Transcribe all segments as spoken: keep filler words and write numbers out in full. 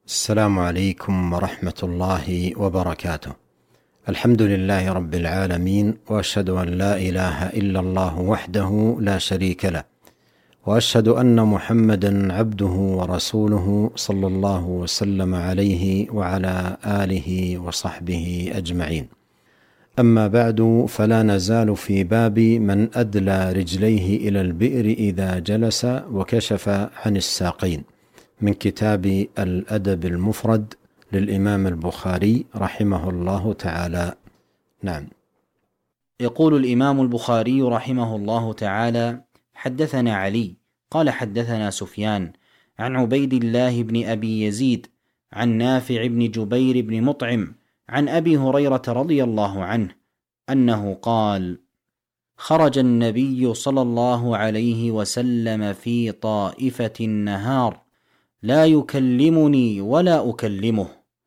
السلام عليكم ورحمة الله وبركاته. الحمد لله رب العالمين، وأشهد أن لا إله إلا الله وحده لا شريك له، وأشهد أن محمدا عبده ورسوله صلى الله وسلم عليه وعلى آله وصحبه أجمعين. أما بعد، فلا نزال في باب من أدلى رجليه إلى البئر إذا جلس وكشف عن الساقين، من كتاب الأدب المفرد للإمام البخاري رحمه الله تعالى. نعم. يقول الإمام البخاري رحمه الله تعالى: حدثنا علي قال حدثنا سفيان عن عبيد الله بن أبي يزيد عن نافع بن جبير بن مطعم عن أبي هريرة رضي الله عنه أنه قال: خرج النبي صلى الله عليه وسلم في طائفة النهار لا يكلمني ولا أكلمه،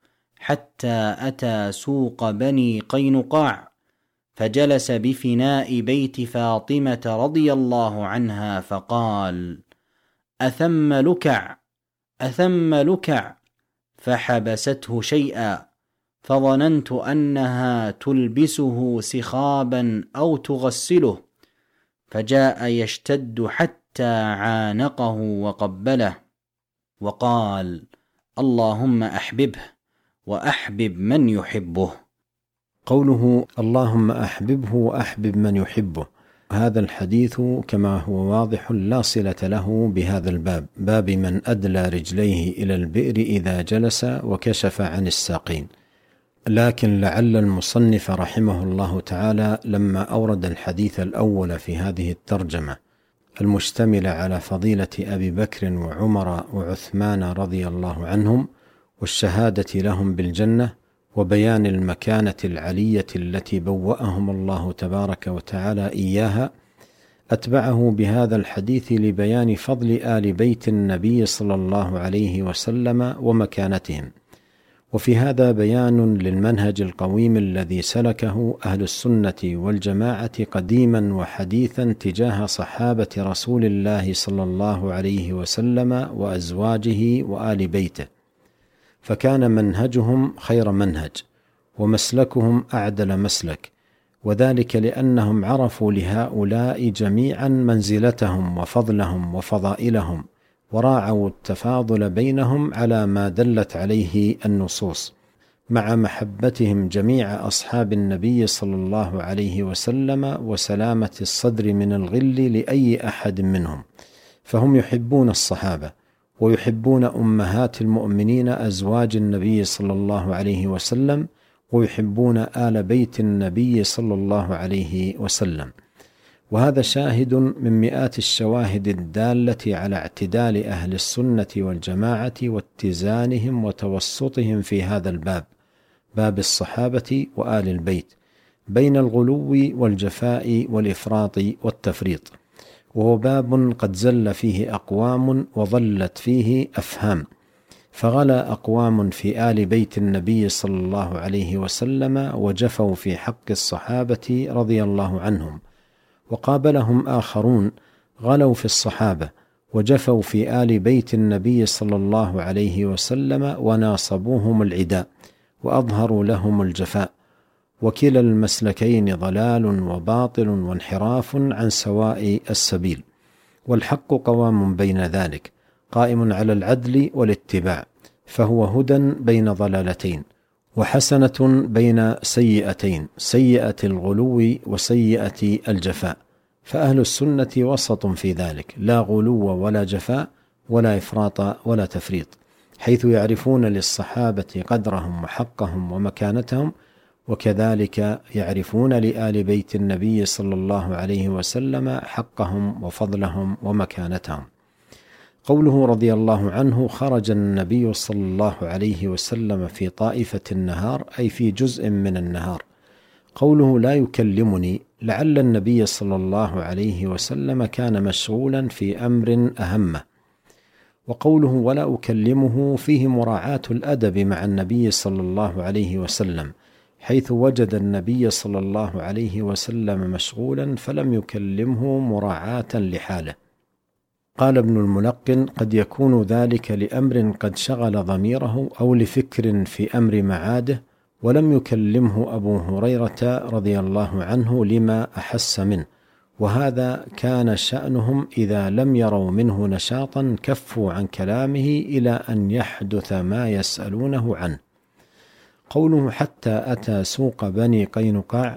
حتى أتى سوق بني قينقاع، فجلس بفناء بيت فاطمة رضي الله عنها فقال: أثم لكع أثم لكع، فحبسته شيئا، فظننت أنها تلبسه سخابا أو تغسله، فجاء يشتد حتى عانقه وقبله، وقال: اللهم أحببه وأحبب من يحبه. قوله اللهم أحببه وأحبب من يحبه، هذا الحديث كما هو واضح لا صلة له بهذا الباب، باب من أدلى رجليه إلى البئر إذا جلس وكشف عن الساقين. لكن لعل المصنف رحمه الله تعالى لما أورد الحديث الأول في هذه الترجمة المشتملة على فضيلة أبي بكر وعمر وعثمان رضي الله عنهم والشهادة لهم بالجنة وبيان المكانة العلية التي بوأهم الله تبارك وتعالى إياها، أتبعه بهذا الحديث لبيان فضل آل بيت النبي صلى الله عليه وسلم ومكانتهم. وفي هذا بيان للمنهج القويم الذي سلكه أهل السنة والجماعة قديما وحديثا تجاه صحابة رسول الله صلى الله عليه وسلم وأزواجه وآل بيته، فكان منهجهم خير منهج ومسلكهم أعدل مسلك، وذلك لأنهم عرفوا لهؤلاء جميعا منزلتهم وفضلهم وفضائلهم، وراعوا التفاضل بينهم على ما دلت عليه النصوص، مع محبتهم جميع أصحاب النبي صلى الله عليه وسلم وسلامة الصدر من الغل لأي أحد منهم، فهم يحبون الصحابة ويحبون أمهات المؤمنين أزواج النبي صلى الله عليه وسلم، ويحبون آل بيت النبي صلى الله عليه وسلم. وهذا شاهد من مئات الشواهد الدالة على اعتدال أهل السنة والجماعة واتزانهم وتوسطهم في هذا الباب، باب الصحابة وآل البيت، بين الغلو والجفاء والإفراط والتفريط. وهو باب قد زل فيه أقوام وضلت فيه أفهام، فغلا أقوام في آل بيت النبي صلى الله عليه وسلم وجفوا في حق الصحابة رضي الله عنهم، وقابلهم آخرون غلوا في الصحابة وجفوا في آل بيت النبي صلى الله عليه وسلم وناصبوهم العداء وأظهروا لهم الجفاء، وكلا المسلكين ضلال وباطل وانحراف عن سواء السبيل، والحق قوام بين ذلك قائم على العدل والاتباع، فهو هدى بين ضلالتين وحسنة بين سيئتين، سيئة الغلو وسيئة الجفاء، فأهل السنة وسط في ذلك، لا غلو ولا جفاء ولا إفراط ولا تفريط، حيث يعرفون للصحابة قدرهم وحقهم ومكانتهم، وكذلك يعرفون لآل بيت النبي صلى الله عليه وسلم حقهم وفضلهم ومكانتهم. قوله رضي الله عنه: خرج النبي صلى الله عليه وسلم في طائفة النهار، أي في جزء من النهار. قوله لا يكلمني، لعل النبي صلى الله عليه وسلم كان مشغولا في أمر أهمه. وقوله ولا أكلمه فيه مراعاة الأدب مع النبي صلى الله عليه وسلم، حيث وجد النبي صلى الله عليه وسلم مشغولا فلم يكلمه مراعاة لحاله. قال ابن الملقن: قد يكون ذلك لأمر قد شغل ضميره أو لفكر في أمر معاده، ولم يكلمه أبو هريرة رضي الله عنه لما أحس منه، وهذا كان شأنهم إذا لم يروا منه نشاطا كفوا عن كلامه إلى أن يحدث ما يسألونه عنه. قوله حتى أتى سوق بني قينقاع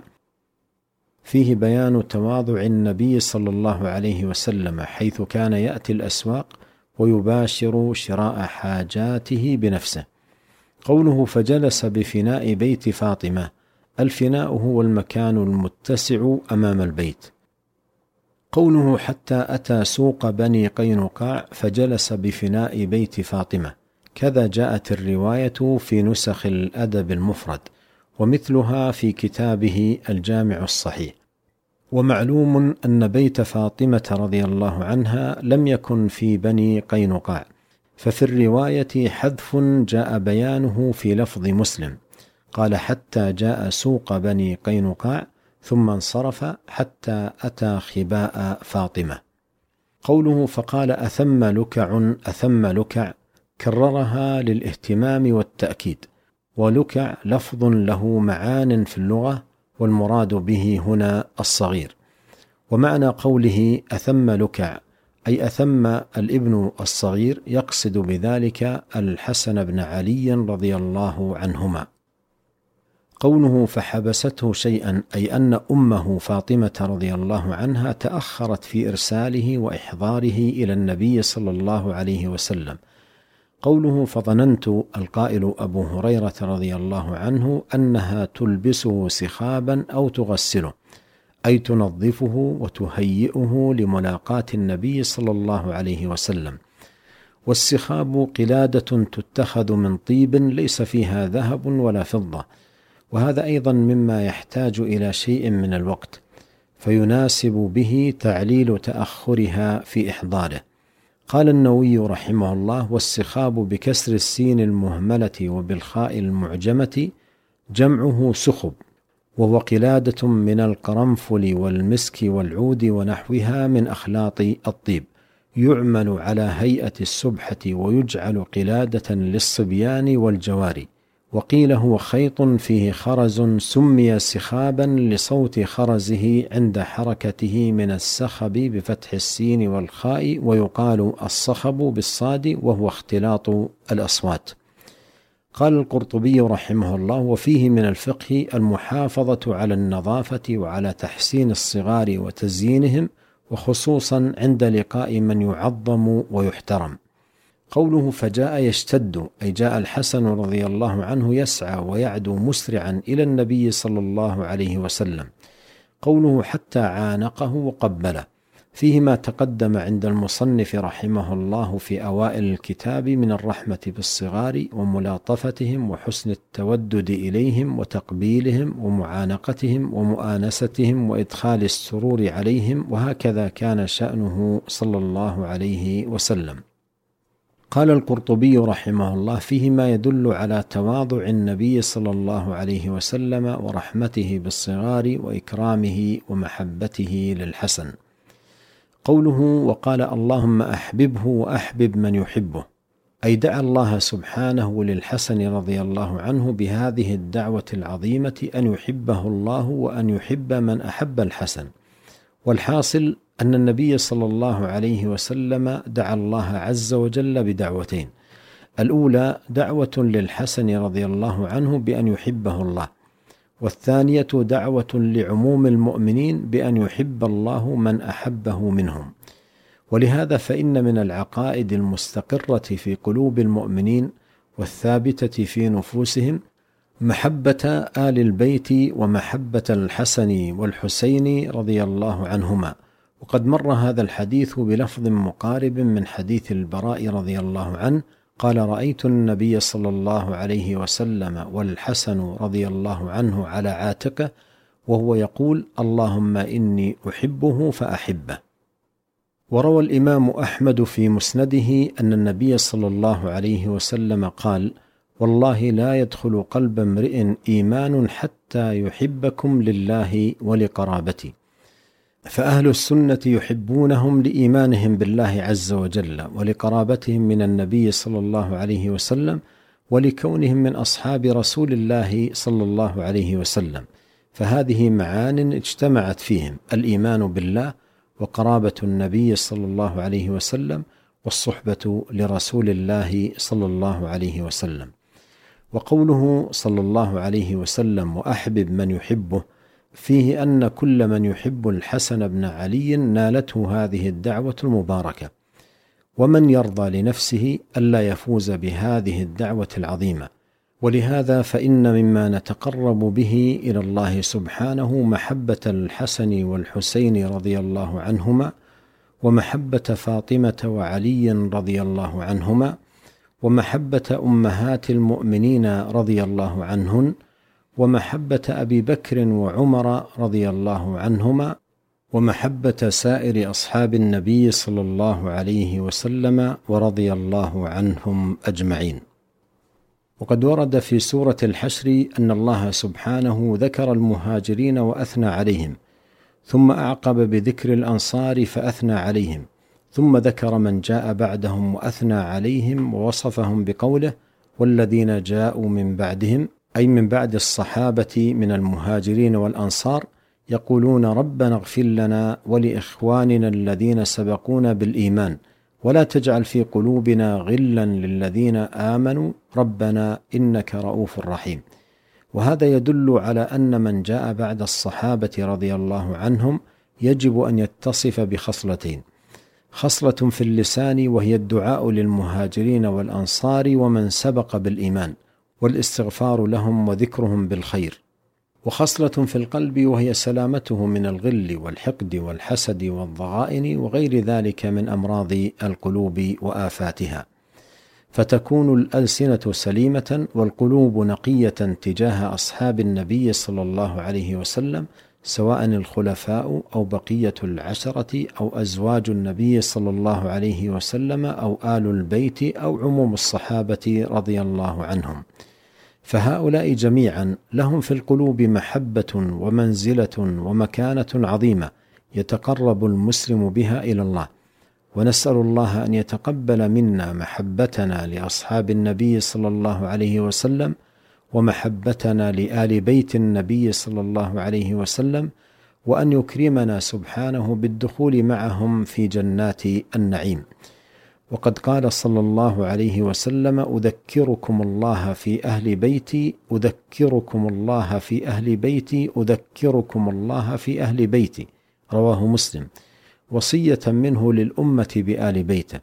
فيه بيان تواضع النبي صلى الله عليه وسلم، حيث كان يأتي الأسواق ويباشر شراء حاجاته بنفسه. قوله فجلس بفناء بيت فاطمة، الفناء هو المكان المتسع أمام البيت. قوله حتى أتى سوق بني قينقاع فجلس بفناء بيت فاطمة، كذا جاءت الرواية في نسخ الأدب المفرد، ومثلها في كتابه الجامع الصحيح. ومعلوم أن بيت فاطمة رضي الله عنها لم يكن في بني قينقاع، ففي الرواية حذف جاء بيانه في لفظ مسلم، قال حتى جاء سوق بني قينقاع ثم انصرف حتى أتى خباء فاطمة. قوله فقال أثم لكع أثم لكع كررها للاهتمام والتأكيد، ولكع لفظ له معان في اللغة، والمراد به هنا الصغير. ومعنى قوله أثم لكع أي أثم الابن الصغير، يقصد بذلك الحسن بن علي رضي الله عنهما. قوله فحبسته شيئا أي أن أمه فاطمة رضي الله عنها تأخرت في إرساله وإحضاره إلى النبي صلى الله عليه وسلم. قوله فظننت، القائل أبو هريرة رضي الله عنه، أنها تلبسه سخابا أو تغسله، أي تنظفه وتهيئه لملاقاة النبي صلى الله عليه وسلم. والسخاب قلادة تتخذ من طيب ليس فيها ذهب ولا فضة، وهذا أيضا مما يحتاج إلى شيء من الوقت، فيناسب به تعليل تأخرها في إحضاره. قال النووي رحمه الله: والسخاب بكسر السين المهملة وبالخاء المعجمة جمعه سخب، وهو قلادة من القرنفل والمسك والعود ونحوها من أخلاط الطيب، يعمل على هيئة السبحة ويجعل قلادة للصبيان والجواري. وقيل هو خيط فيه خرز سمي سخابا لصوت خرزه عند حركته من السخب بفتح السين والخاء، ويقال الصخب بالصاد وهو اختلاط الأصوات. قال القرطبي رحمه الله: وفيه من الفقه المحافظة على النظافة وعلى تحسين الصغار وتزيينهم، وخصوصا عند لقاء من يعظم ويحترم. قوله فجاء يشتد أي جاء الحسن رضي الله عنه يسعى ويعدو مسرعا إلى النبي صلى الله عليه وسلم. قوله حتى عانقه وقبله، فيه ما تقدم عند المصنف رحمه الله في أوائل الكتاب من الرحمة بالصغار وملاطفتهم وحسن التودد إليهم وتقبيلهم ومعانقتهم ومؤانستهم وإدخال السرور عليهم، وهكذا كان شأنه صلى الله عليه وسلم. قال القرطبي رحمه الله: فيه ما يدل على تواضع النبي صلى الله عليه وسلم ورحمته بالصغار وإكرامه ومحبته للحسن. قوله وقال اللهم أحببه وأحبب من يحبه، أي دعا الله سبحانه للحسن رضي الله عنه بهذه الدعوة العظيمة أن يحبه الله وأن يحب من أحب الحسن. والحاصل أن النبي صلى الله عليه وسلم دعا الله عز وجل بدعوتين: الأولى دعوة للحسن رضي الله عنه بأن يحبه الله، والثانية دعوة لعموم المؤمنين بأن يحب الله من أحبه منهم. ولهذا فإن من العقائد المستقرة في قلوب المؤمنين والثابتة في نفوسهم محبة آل البيت ومحبة الحسن والحسين رضي الله عنهما. وقد مر هذا الحديث بلفظ مقارب من حديث البراء رضي الله عنه قال: رأيت النبي صلى الله عليه وسلم والحسن رضي الله عنه على عاتقه وهو يقول: اللهم إني أحبه فأحبه. وروى الإمام أحمد في مسنده أن النبي صلى الله عليه وسلم قال: والله لا يدخل قلب امرئ إيمان حتى يحبكم لله ولقرابتي. فأهل السنة يحبونهم لإيمانهم بالله عز وجل، ولقرابتهم من النبي صلى الله عليه وسلم، ولكونهم من أصحاب رسول الله صلى الله عليه وسلم. فهذه معان اجتمعت فيهم: الإيمان بالله، وقرابة النبي صلى الله عليه وسلم، والصحبة لرسول الله صلى الله عليه وسلم. وقوله صلى الله عليه وسلم: وأحبب من يحبه، فيه أن كل من يحب الحسن بن علي نالته هذه الدعوة المباركة، ومن يرضى لنفسه ألا يفوز بهذه الدعوة العظيمة. ولهذا فإن مما نتقرب به إلى الله سبحانه محبة الحسن والحسين رضي الله عنهما، ومحبة فاطمة وعلي رضي الله عنهما، ومحبة أمهات المؤمنين رضي الله عنهن، ومحبة أبي بكر وعمر رضي الله عنهما، ومحبة سائر أصحاب النبي صلى الله عليه وسلم ورضي الله عنهم أجمعين. وقد ورد في سورة الحشر أن الله سبحانه ذكر المهاجرين وأثنى عليهم، ثم أعقب بذكر الأنصار فأثنى عليهم، ثم ذكر من جاء بعدهم وأثنى عليهم ووصفهم بقوله: والذين جاءوا من بعدهم، أي من بعد الصحابة من المهاجرين والأنصار، يقولون ربنا اغفر لنا ولإخواننا الذين سبقونا بالإيمان ولا تجعل في قلوبنا غلا للذين آمنوا ربنا إنك رؤوف رحيم. وهذا يدل على أن من جاء بعد الصحابة رضي الله عنهم يجب أن يتصف بخصلتين: خصلة في اللسان وهي الدعاء للمهاجرين والأنصار ومن سبق بالإيمان، والاستغفار لهم وذكرهم بالخير، وخصلة في القلب وهي سلامته من الغل والحقد والحسد والضغائن وغير ذلك من أمراض القلوب وآفاتها، فتكون الألسنة سليمة والقلوب نقية تجاه أصحاب النبي صلى الله عليه وسلم، سواء الخلفاء أو بقية العشرة أو أزواج النبي صلى الله عليه وسلم أو آل البيت أو عموم الصحابة رضي الله عنهم. فهؤلاء جميعا لهم في القلوب محبة ومنزلة ومكانة عظيمة يتقرب المسلم بها إلى الله، ونسأل الله أن يتقبل منا محبتنا لأصحاب النبي صلى الله عليه وسلم، ومحبتنا لآل بيت النبي صلى الله عليه وسلم، وأن يكرمنا سبحانه بالدخول معهم في جنات النعيم. وقد قال صلى الله عليه وسلم: أذكركم الله في أهل بيتي أذكركم الله في أهل بيتي أذكركم الله في أهل بيتي، رواه مسلم، وصية منه للأمة بآل بيته.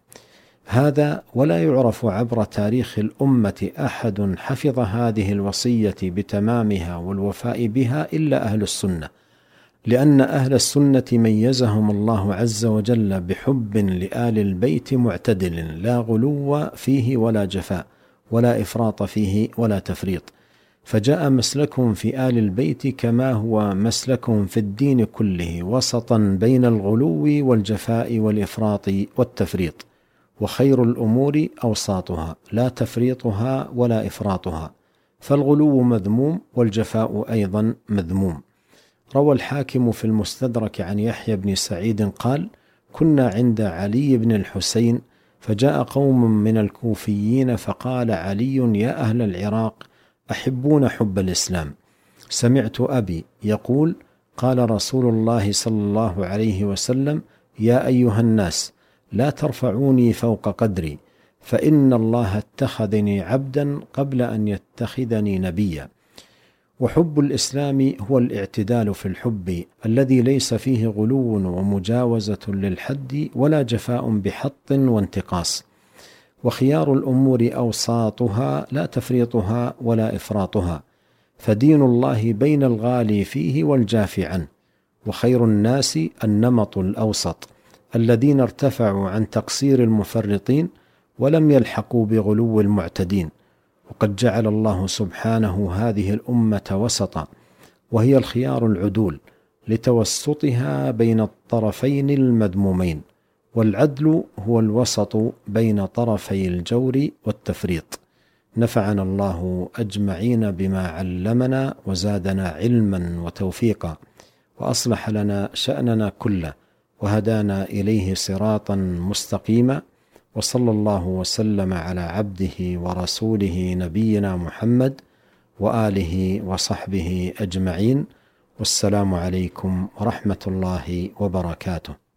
هذا ولا يعرف عبر تاريخ الأمة أحد حفظ هذه الوصية بتمامها والوفاء بها إلا أهل السنة، لأن أهل السنة ميزهم الله عز وجل بحب لآل البيت معتدل، لا غلو فيه ولا جفاء، ولا إفراط فيه ولا تفريط. فجاء مسلكهم في آل البيت كما هو مسلكهم في الدين كله، وسطا بين الغلو والجفاء والإفراط والتفريط، وخير الأمور أوساطها لا تفريطها ولا إفراطها، فالغلو مذموم والجفاء أيضا مذموم. روى الحاكم في المستدرك عن يحيى بن سعيد قال: كنا عند علي بن الحسين فجاء قوم من الكوفيين فقال علي: يا أهل العراق أحبون حب الإسلام؟ سمعت أبي يقول: قال رسول الله صلى الله عليه وسلم: يا أيها الناس لا ترفعوني فوق قدري، فإن الله اتخذني عبدا قبل أن يتخذني نبيا. وحب الإسلام هو الاعتدال في الحب الذي ليس فيه غلو ومجاوزة للحد ولا جفاء بحط وانتقاص، وخيار الأمور أوساطها لا تفريطها ولا إفراطها، فدين الله بين الغالي فيه والجافي عنه، وخير الناس النمط الأوسط الذين ارتفعوا عن تقصير المفرطين ولم يلحقوا بغلو المعتدين. وقد جعل الله سبحانه هذه الأمة وسطا، وهي الخيار العدول لتوسطها بين الطرفين المذمومين، والعدل هو الوسط بين طرفي الجور والتفريط. نفعنا الله أجمعين بما علمنا وزادنا علما وتوفيقا، وأصلح لنا شأننا كله وهدانا إليه صراطا مستقيما، وصلى الله وسلم على عبده ورسوله نبينا محمد وآله وصحبه أجمعين، والسلام عليكم ورحمة الله وبركاته.